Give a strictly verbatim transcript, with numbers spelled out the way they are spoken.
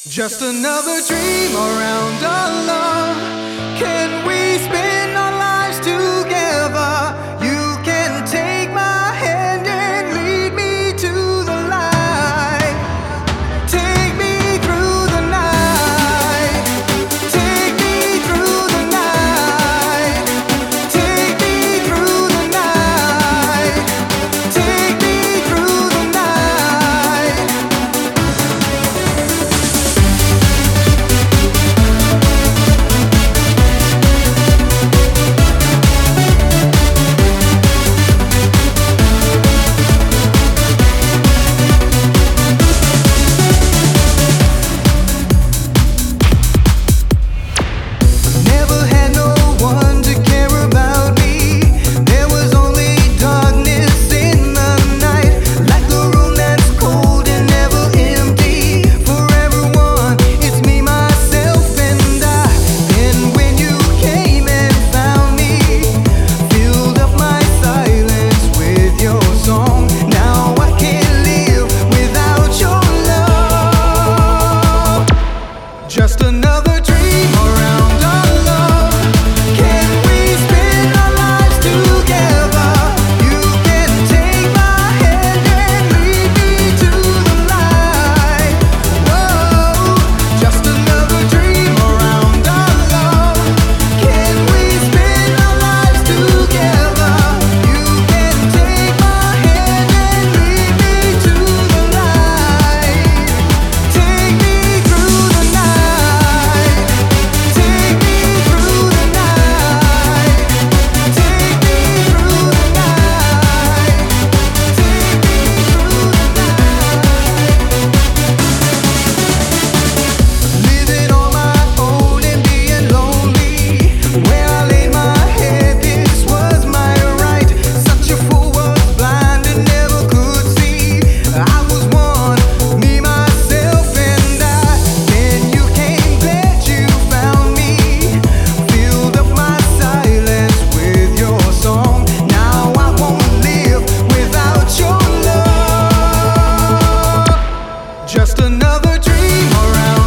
Just another dream around our love. Can we spend our lives together? You can take my hand and lead me to the light. Take me through the night. Take me through the night. Take me through the night. Take me through the night. Never had no one to care about me. There was only darkness in the night, like a room that's cold and never empty. For everyone, it's me, myself, and I. Then when you came and found me, filled up my silence with your song. Now I can't live without your love. Just another dream around our love. Can we spend our lives together? You can take my hand and lead me to the light. Whoa, just another dream around our love. Can we spend our lives together? You can take my hand and lead me to the light. Take me through the night. Take me through the night. Take me through the night. Take me through the night. Living on my own and being lonely. Where I laid my head, this was my right. Such a fool, was blind and never could see. I was one, me, myself, and I. Then you came, glad you found me. Filled up my silence with your song. Now I won't live without your love. Just another dream around